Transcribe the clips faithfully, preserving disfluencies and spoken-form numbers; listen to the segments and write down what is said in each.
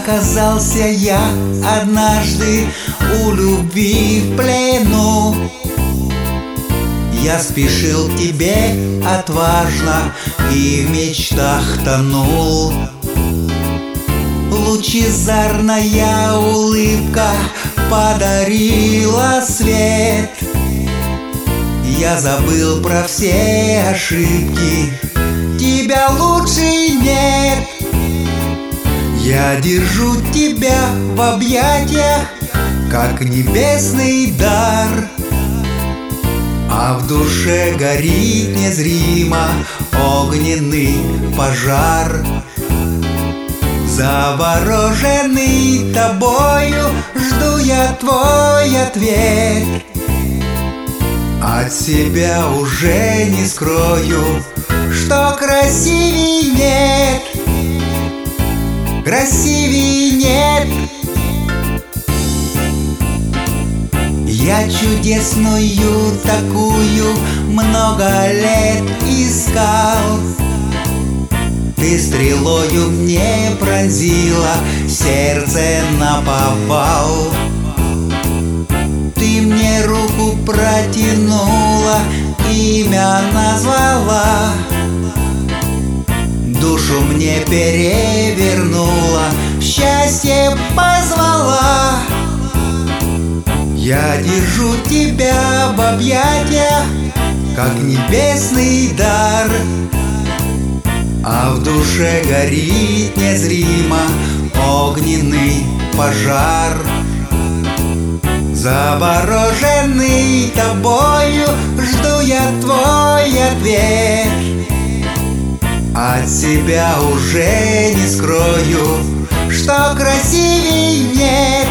Оказался я однажды у любви в плену. Я спешил к тебе отважно и в мечтах тонул. Лучезарная улыбка подарила свет. Я забыл про все ошибки, тебя лучше нет. Я держу тебя в объятиях, как небесный дар, а в душе горит незримо огненный пожар. Завороженный тобою жду я твой ответ. От себя уже не скрою, что красивей нет, красивей нет. Я чудесную такую много лет искал. Ты стрелою мне пронзила сердце наповал. Ты мне руку протянула, имя назвала, душу мне перевернула, в счастье позвала. Я держу тебя в объятиях, как небесный дар, а в душе горит незримо огненный пожар. Завороженный тобою жду я твой ответ. От себя уже не скрою, что красивей нет,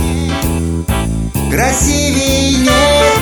красивей нет.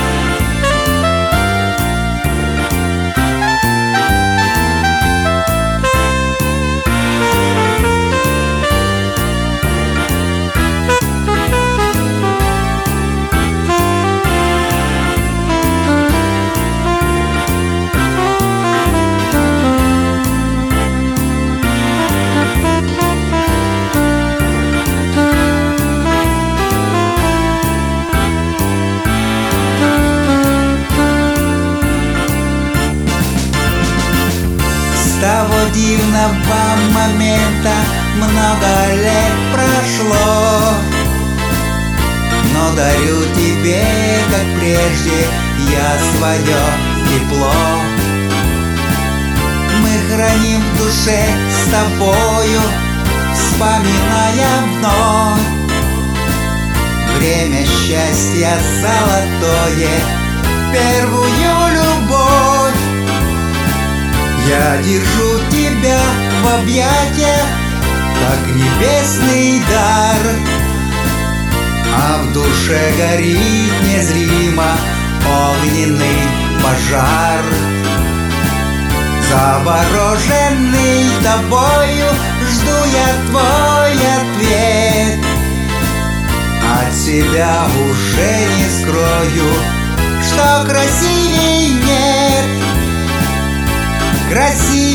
С того дивного момента много лет прошло, но дарю тебе, как прежде, я свое тепло. Мы храним в душе с тобою, вспоминая вновь время счастья золотое, первую любовь. Я держу тебя в объятиях, как небесный дар, а в душе горит незримо огненный пожар. Завороженный тобою жду я твой ответ. От себя уже не скрою, что красивей нет, красивей.